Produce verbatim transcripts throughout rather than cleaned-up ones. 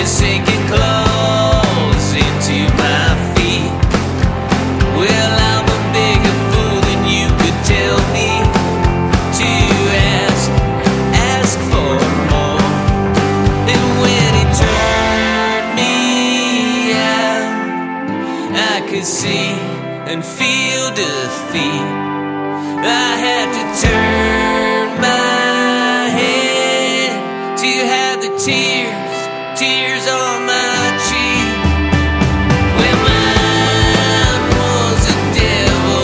sinking claws into my feet. Well, I'm a bigger fool than you could tell me to ask, ask for more. And when he turned me out, I could see and feel defeat. I had to turn my head to have the tears, tears on my cheek. Well, mine was a devil.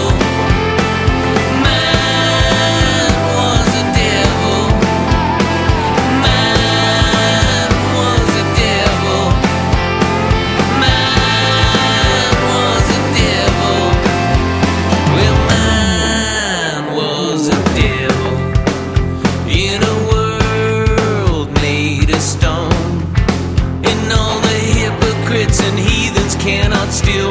Mine was a devil. Mine was a devil. Mine was a devil. Well, mine was a devil in a world made of stone. And all the hypocrites and heathens cannot steal